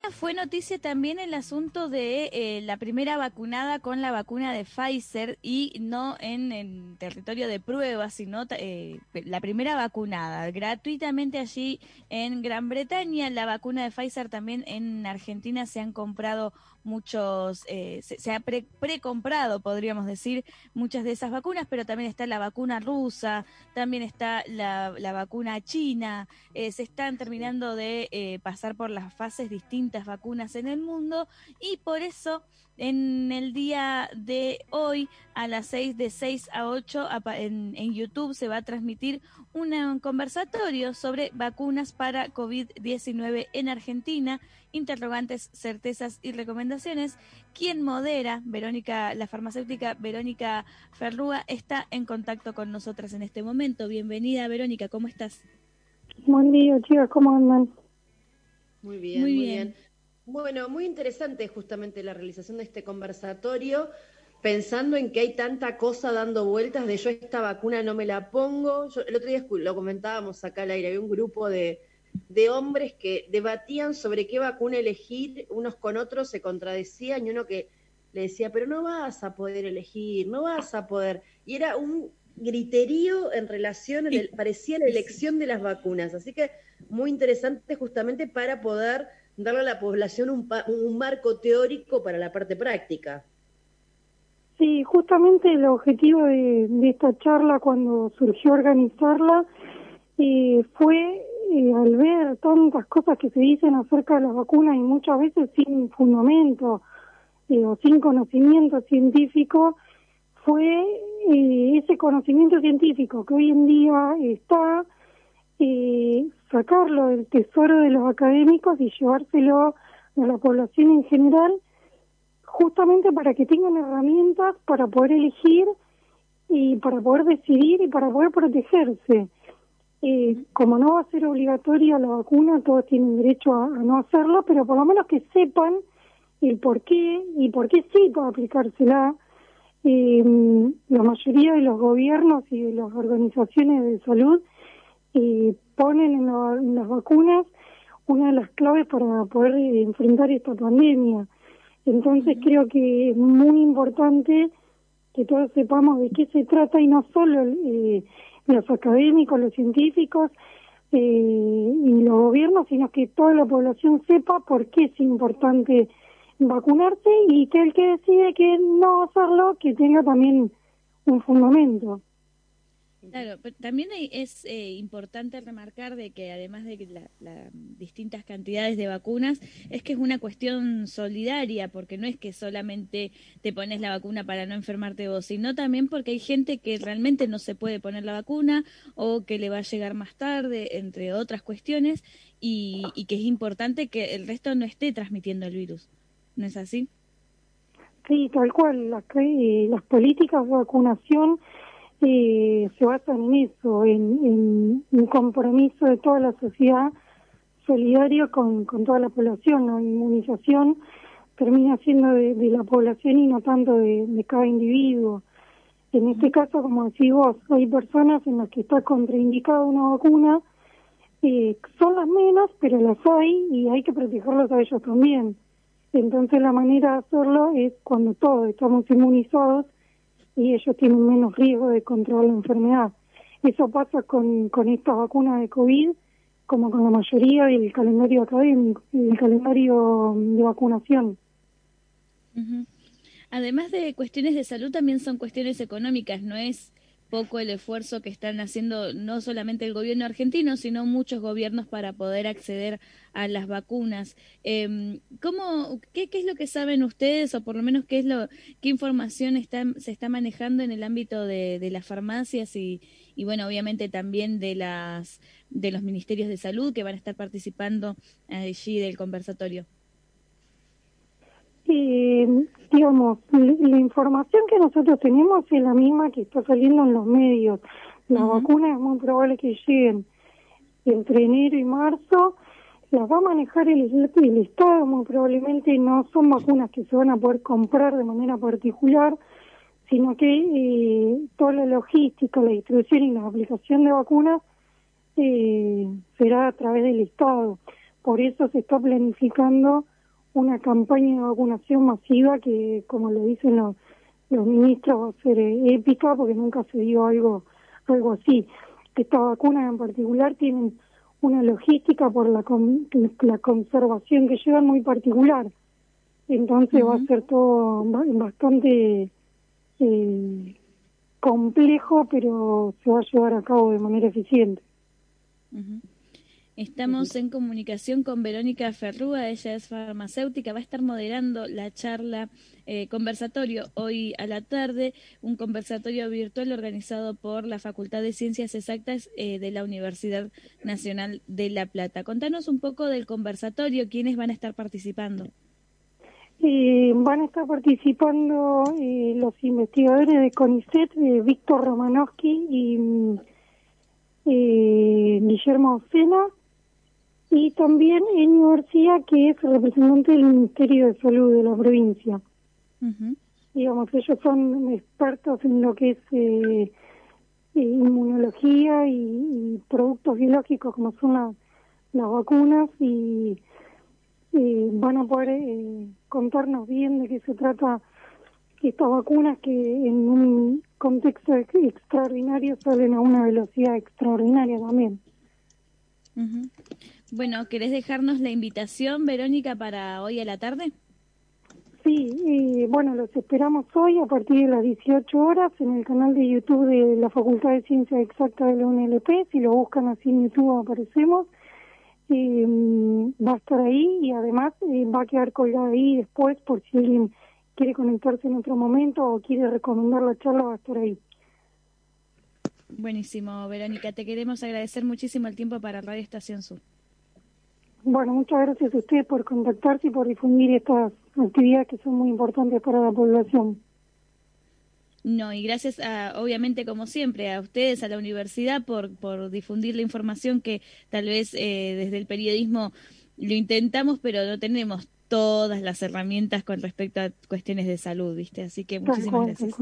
fue noticia también el asunto de la primera vacunada con la vacuna de Pfizer y no en territorio de prueba, sino la primera vacunada gratuitamente allí en Gran Bretaña. La vacuna de Pfizer también en Argentina se han comprado muchos, se ha precomprado, podríamos decir, muchas de esas vacunas, pero también está la vacuna rusa, también está la vacuna china. Se están terminando de pasar por las fases distintas vacunas en el mundo y por eso en el día de hoy a las 6 de 6 a 8 en YouTube se va a transmitir un conversatorio sobre vacunas para COVID-19 en Argentina, interrogantes, certezas y recomendaciones. Quien modera, Verónica, la farmacéutica Verónica Ferrúa, está en contacto con nosotras en este momento. Bienvenida, Verónica, ¿cómo estás? Buen día, chicas, ¿cómo andan? Muy bien, Muy muy bien. bien. Bueno, muy interesante justamente la realización de este conversatorio, pensando en que hay tanta cosa dando vueltas de yo esta vacuna no me la pongo. El otro día lo comentábamos acá al aire, había un grupo de hombres que debatían sobre qué vacuna elegir, unos con otros se contradecían y uno que le decía, pero no vas a poder elegir, no vas a poder. Y era un griterío en relación, parecía la elección de las vacunas. Así que muy interesante justamente para poder darle a la población un marco teórico para la parte práctica. Sí, justamente el objetivo de esta charla, cuando surgió organizarla, fue al ver tantas cosas que se dicen acerca de las vacunas y muchas veces sin fundamento o sin conocimiento científico, fue ese conocimiento científico que hoy en día está, sacarlo del tesoro de los académicos y llevárselo a la población en general, justamente para que tengan herramientas para poder elegir y para poder decidir y para poder protegerse. Como no va a ser obligatoria la vacuna, todos tienen derecho a no hacerlo, pero por lo menos que sepan el por qué y por qué sí para aplicársela. La mayoría de los gobiernos y de las organizaciones de salud ponen en las vacunas una de las claves para poder enfrentar esta pandemia. Entonces creo que es muy importante que todos sepamos de qué se trata y no solo los académicos, los científicos y los gobiernos, sino que toda la población sepa por qué es importante vacunarse y que el que decide que no hacerlo, que tenga también un fundamento. Claro, pero también es importante remarcar de que además de que la distintas cantidades de vacunas, es que es una cuestión solidaria, porque no es que solamente te pones la vacuna para no enfermarte vos, sino también porque hay gente que realmente no se puede poner la vacuna o que le va a llegar más tarde, entre otras cuestiones, y que es importante que el resto no esté transmitiendo el virus. ¿No es así? Sí, tal cual. Las políticas de vacunación se basan en eso, en un compromiso de toda la sociedad solidario con toda la población. La inmunización termina siendo de la población y no tanto de cada individuo. En este caso, como decís vos, hay personas en las que está contraindicada una vacuna, son las menos, pero las hay y hay que protegerlos a ellos también. Entonces la manera de hacerlo es cuando todos estamos inmunizados y ellos tienen menos riesgo de contraer la enfermedad. Eso pasa con esta vacuna de COVID, como con la mayoría del calendario académico, el calendario de vacunación. Uh-huh. Además de cuestiones de salud, también son cuestiones económicas. No es poco el esfuerzo que están haciendo no solamente el gobierno argentino, sino muchos gobiernos para poder acceder a las vacunas. ¿Qué es lo que saben ustedes, o por lo menos qué información se está manejando en el ámbito de las farmacias y bueno, obviamente también de los ministerios de salud que van a estar participando allí del conversatorio? Digamos, la información que nosotros tenemos es la misma que está saliendo en los medios. Las vacunas es muy probable que lleguen entre enero y marzo. Las va a manejar el Estado, muy probablemente no son vacunas que se van a poder comprar de manera particular, sino que toda la logística, la distribución y la aplicación de vacunas será a través del Estado. Por eso se está planificando una campaña de vacunación masiva que, como lo dicen los ministros, va a ser épica porque nunca se dio algo así. Estas vacunas en particular tienen una logística por la conservación que llevan muy particular. Entonces va a ser todo bastante complejo, pero se va a llevar a cabo de manera eficiente. Estamos en comunicación con Verónica Ferrúa, ella es farmacéutica, va a estar moderando la charla conversatorio hoy a la tarde, un conversatorio virtual organizado por la Facultad de Ciencias Exactas de la Universidad Nacional de La Plata. Contanos un poco del conversatorio, ¿quiénes van a estar participando? Van a estar participando los investigadores de CONICET, Víctor Romanowski y Guillermo Sena, y también Enio García, que es el representante del Ministerio de Salud de la provincia. Digamos, ellos son expertos en lo que es inmunología y productos biológicos, como son las vacunas, y van a poder contarnos bien de qué se trata estas vacunas, que en un contexto extraordinario salen a una velocidad extraordinaria también. Bueno, ¿querés dejarnos la invitación, Verónica, para hoy a la tarde? Sí, bueno, los esperamos hoy a partir de las 18 horas en el canal de YouTube de la Facultad de Ciencias Exactas de la UNLP. Si lo buscan así en YouTube aparecemos. Va a estar ahí y además va a quedar colgado ahí después por si alguien quiere conectarse en otro momento o quiere recomendar la charla, va a estar ahí. Buenísimo, Verónica, te queremos agradecer muchísimo el tiempo para Radio Estación Sur. Bueno, muchas gracias a ustedes por contactarse y por difundir estas actividades que son muy importantes para la población. No, y gracias obviamente, como siempre, a ustedes, a la universidad, por difundir la información que tal vez desde el periodismo lo intentamos, pero no tenemos todas las herramientas con respecto a cuestiones de salud, ¿viste? Así que muchísimas gracias.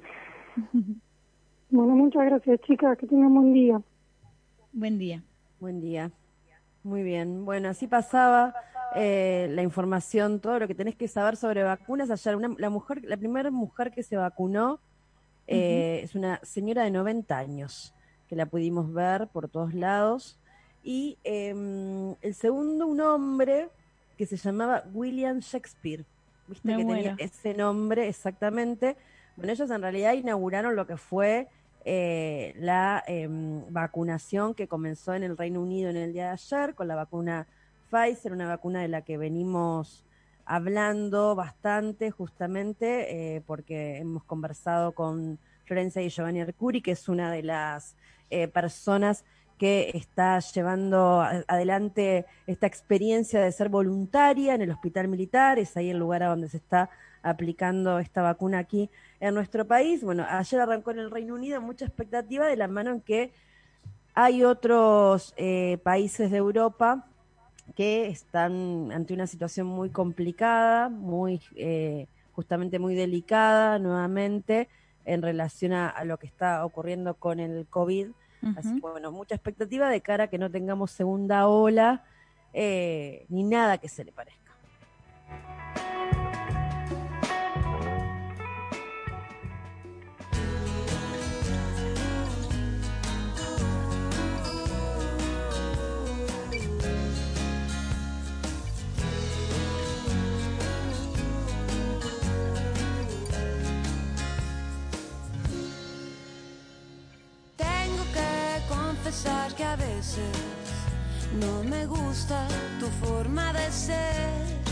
Bueno, muchas gracias, chicas, que tengan buen día. Buen día. Buen día. Muy bien. Bueno, así pasaba la información, todo lo que tenés que saber sobre vacunas. Ayer la primera mujer que se vacunó es una señora de 90 años, que la pudimos ver por todos lados. Y el segundo, un hombre que se llamaba William Shakespeare. ¿Viste que tenía ese nombre exactamente? Bueno, ellos en realidad inauguraron lo que fue la vacunación que comenzó en el Reino Unido en el día de ayer con la vacuna Pfizer, una vacuna de la que venimos hablando bastante justamente porque hemos conversado con Florencia Di Giovanni Arcuri, que es una de las personas que está llevando adelante esta experiencia de ser voluntaria en el hospital militar. Es ahí el lugar a donde se está aplicando esta vacuna aquí en nuestro país. Bueno, ayer arrancó en el Reino Unido, mucha expectativa de la mano en que hay otros países de Europa que están ante una situación muy complicada, muy justamente muy delicada nuevamente en relación a lo que está ocurriendo con el COVID. Así que bueno, mucha expectativa de cara a que no tengamos segunda ola ni nada que se le parezca. Que a veces no me gusta tu forma de ser.